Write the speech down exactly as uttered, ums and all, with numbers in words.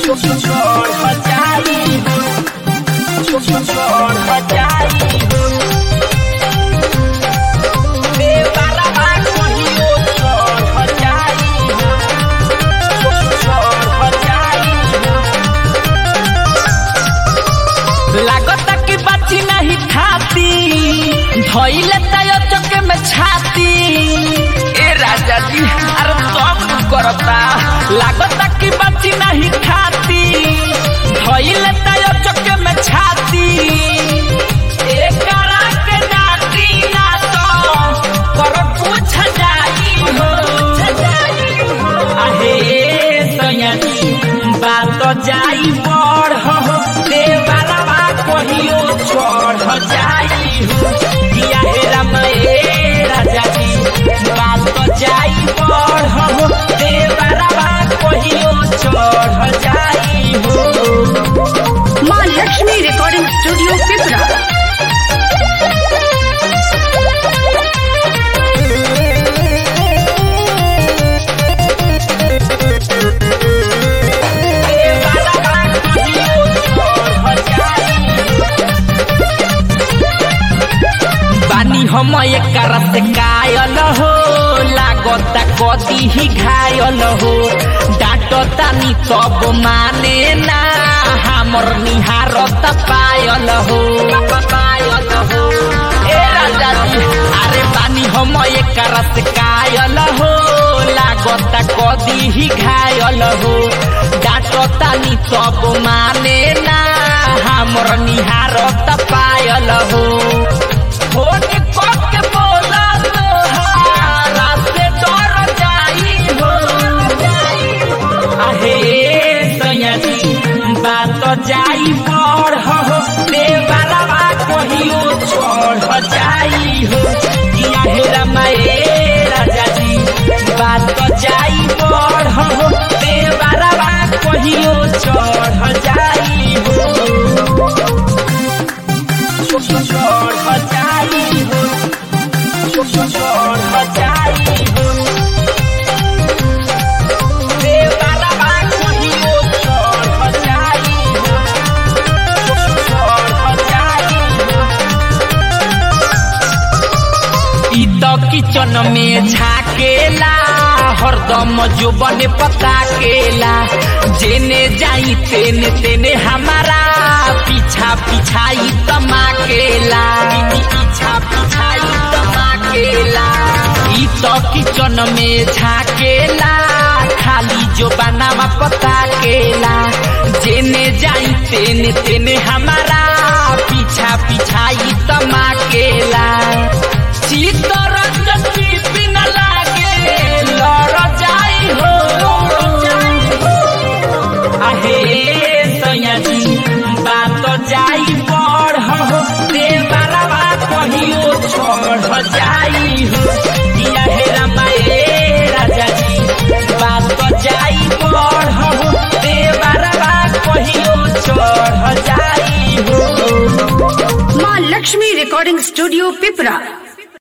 छोड़ हजारी छोड़ हजारी देवाला कहियो छोड़ हजारी छोड़ हजारी लागता कि बाची नहीं खाती धइले तयो चके में छाती ए राजा जी अरे सब करता लागता कि बाची नहीं खाती धइले तयो चके में छाती ए करा के नाती ना तो कर पूछ जाई हो आहे सयानी बात जाई बड़ हो देवाला कहियो छोड़ जाई हो किया हे राम ए राजा जी बात जाई बड़ हो देवाला कहियो छोड़ जाई हो। माँ लक्ष्मी रिकॉर्डिंग स्टूडियो पिपरा। हम एक रस कायल हो लागता कदी ही घायल हो डांटता नी तब माने ना हमर निहारत पायल हो पायल हो ए राजा जी अरे बानी हम एक रस कायल हो लागता कदी ही घायल हो डांटता नी तब माने ना हमर निहारत पायल हो के बोला तोहारा से डर जाई हो आहे सयानी बात जाई बड़ हो देवाला कहियो छोड़ जाई हो किया हे राम ए राजा जी बात जाई बड़ हो देवाला कहियो छोड़ जाई हो छोड़ जाई हो छोड़ हजारी देवाला कहियो छोड़ हजारी छोड़ हजारी ई तो किचन में झाकेला हरदम जो बने पता केला जेने जाई तेने तेने हमारा पीछा पिछाई तमाकेला पीछा पिछाई तमाकेला ई तो किचन में झाकेला खाली जो बनावा पता केला जेने जाई तेने तेने हमारा पीछा पिछाई तमाकेला चित्तरंजन की बिना लागे लड़ जाई हो आहे सयानी बात जाई बड़ हो देवाला कहियो छोड़ जाई हो किया हे राम ए राजा जी बात जाई बड़ हो देवाला कहियो छोड़ जाई हो। माँ लक्ष्मी रिकॉर्डिंग स्टूडियो पिपरा।